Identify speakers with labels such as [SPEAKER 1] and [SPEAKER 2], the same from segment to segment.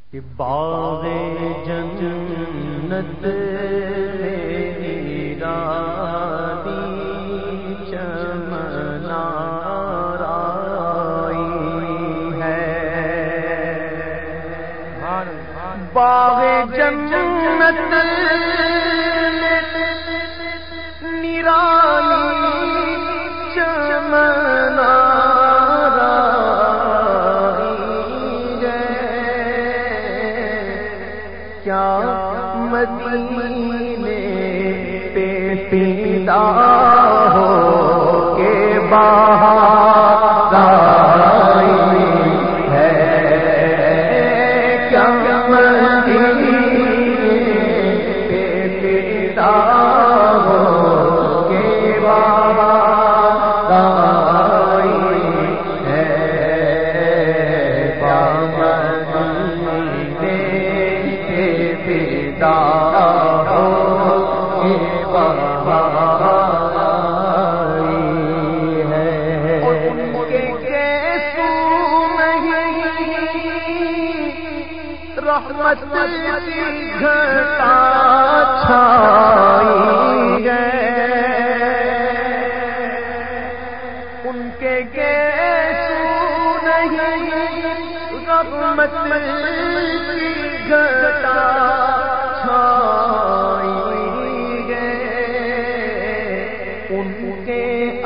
[SPEAKER 1] کہ باغ جنت میری رانی چمن آرائی ہے، باغ جنت نرالی چمن مدینے پہ پیدا ہو کے بہار آئی ہے، کیا مدینے پہ پیدا ہو کے بہار آئی ہے، کیا مدینے پہ پیدا ہو کے بہار آئی ہے، ان کے جیسو نہیں رحمت کی گھٹا چھائی ہے، ان کے جیسو نہیں رحمت کی گھٹا ان کے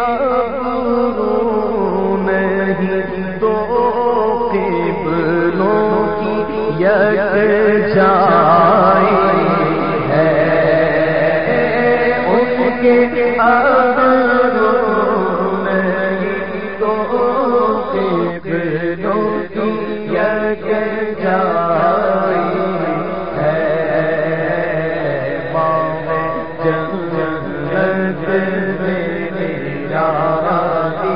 [SPEAKER 1] ابرو نہیں دو قبلوں کی یکجائی ہے، ان کے ابرو نہیں دو قبلوں کی یکجائی ہے، جنت میری رانی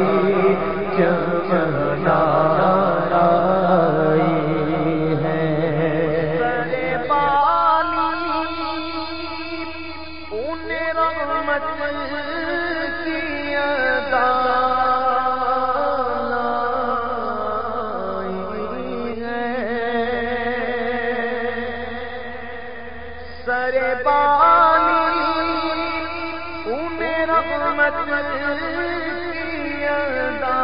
[SPEAKER 1] چمن آرائی ہے، سرے پانی انہیں رحمت کی ادا لائی ہے، سرے رحمت کی ادا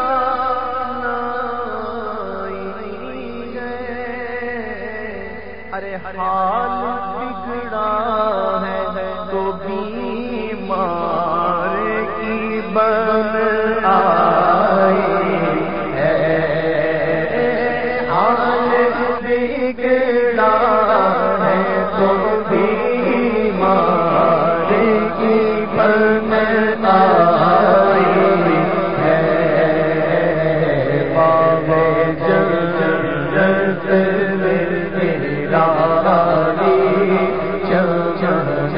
[SPEAKER 1] لائی ہے، ارے حال بگڑا ہے تو بیمار کی بن آئی ہے، حال بگڑا ہے تو بیمار کی بن آئی ہے، باغ جنت میری رانی چمن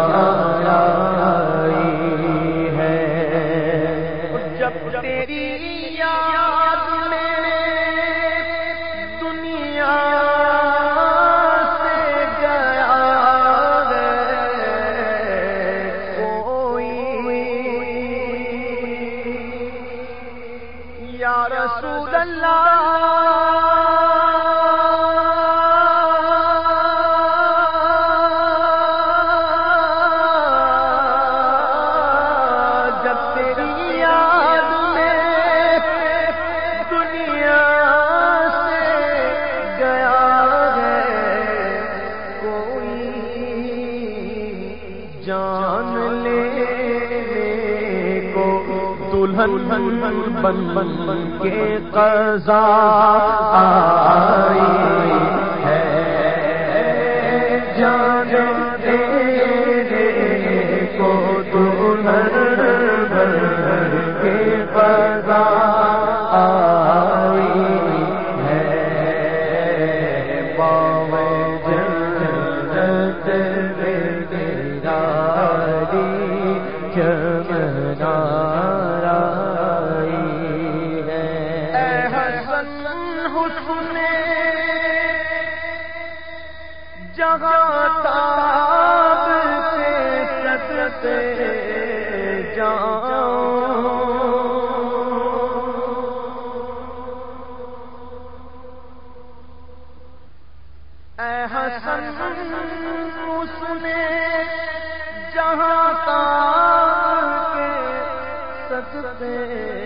[SPEAKER 1] آرائی ہے، جب تیری یاد میں دنیا سے گیا یا رسول اللہ جب تیری یاد میں دنیا سے گیا ہے کوئی جان لینے کو دلہن بن کے قضا آئی ہے، جان دینے کو دلہن بن کے قضا آئی ہے، باغ جنت میری رانی چمن آرائی ہے، اے حسن حسن جہاں تاب سے سجتے جاؤ، اے حسن اس نے جہاں تاج کے صدقے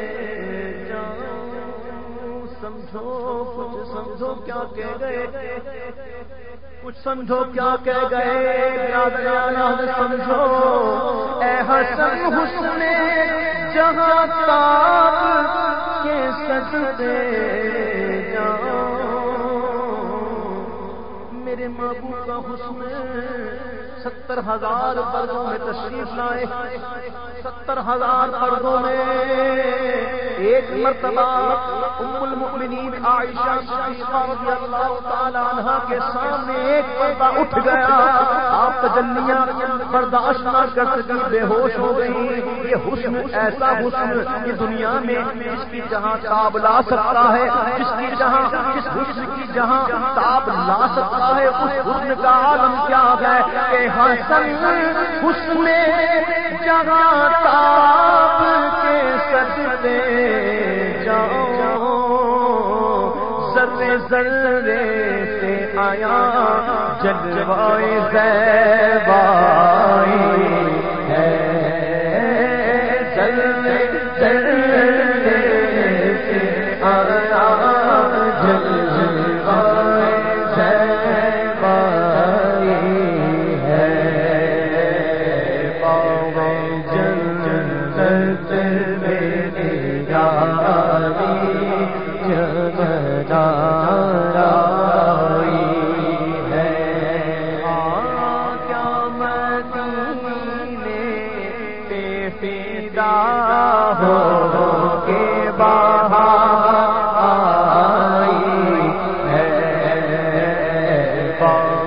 [SPEAKER 1] جاؤں. سمجھو کچھ سمجھو کیا کہہ گئے, کچھ سمجھو کیا کہہ گئے برادران سمجھو. اے حسن حسن جہاں تاج کے صدقے جاؤں. میرے محبوب کا حسن 70,000 پردوں میں تشریف لائے. 70,000 پردوں میں ایک مرتبہ ام المؤمنین عائشہ صدیقہ رضی اللہ تعالی عنہا کے سامنے ایک پردہ اٹھ گیا. آپ تجلیاں برداشت نہ کر سکی, بے ہوش ہو گئی. یہ حسن ایسا حسن کہ دنیا میں جس کی جہاں تاب لا سکتا ہے, جس حسن کی جہاں تاب لا سکتا ہے, اس حسن کا عالم کیا ہے کہ حسن حسن جہاں تاب کے صدقے جاؤ. ذرے ذرے سے آیا جلوائے زیبائی ہے. ذرے ذرے سے آیا جلوائے زیبائی ہے. پاوے جنت میں نگاری جمدارائی ہے. کیا مدینے پہ فدا ہو کے باہر آئی ہے.